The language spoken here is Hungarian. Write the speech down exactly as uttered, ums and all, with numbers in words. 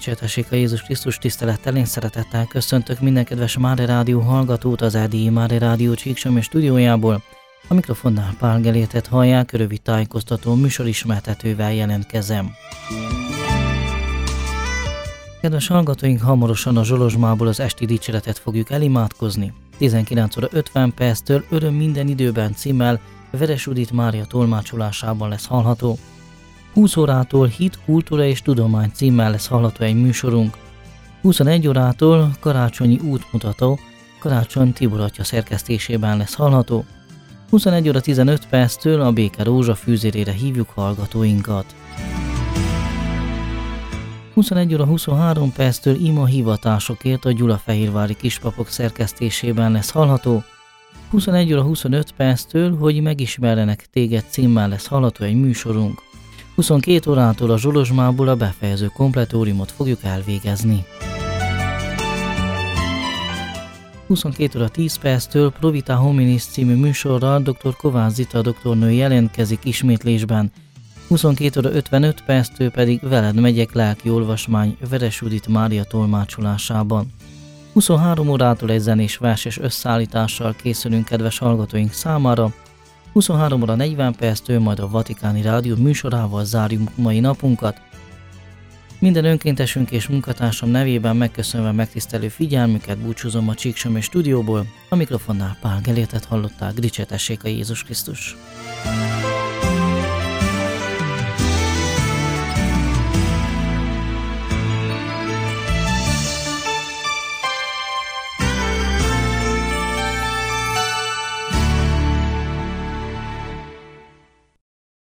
Dicsértessék a Jézus Krisztus, tisztelettel, én szeretettel köszöntök minden kedves Máre Rádió hallgatót az erdélyi Máre Rádió Csíksomly stúdiójából. A mikrofonnál Pál Gelétet hallják, rövid tájékoztató műsorismertetővel jelentkezem. Kedves hallgatóink, hamarosan a Zsolozsmából az esti dicséretet fogjuk elimádkozni. tizenkilenc óra ötven perctől Öröm minden időben címmel Veres Judit Mária tolmácsolásában lesz hallható. húsz órától Hit, kultúra és tudomány címmel lesz hallható egy műsorunk. huszonegy órától Karácsonyi útmutató, Karácsony Tibor atya szerkesztésében lesz hallható. huszonegy óra tizenöt perctől a Béke Rózsa fűzérére hívjuk hallgatóinkat. huszonegy óra huszonhárom perctől Ima hivatásokért a Gyulafehérvári kispapok szerkesztésében lesz hallható. huszonegy óra huszonöt perctől, hogy megismerjenek téged címmel lesz hallható egy műsorunk. huszonkét órától a Zsolozsmából a befejező kompletóriumot fogjuk elvégezni. huszonkét óra tíz perctől Provita Hominis című műsorral dr. Kovács Zita doktornő jelentkezik ismétlésben. huszonkét óra ötvenöt perctől pedig Veled megyek lelki olvasmány Veres Judit Mária tolmácsolásában. huszonhárom órától egy zenés verses összeállítással készülünk kedves hallgatóink számára. huszonhárom óra negyven perctől majd a Vatikáni Rádió műsorával zárjuk mai napunkat. Minden önkéntesünk és munkatársam nevében megköszönve megtisztelő figyelmüket búcsúzom a Csíksomly stúdióból. A mikrofonnál Pál Gelétet hallották, dicsértessék a Jézus Krisztus.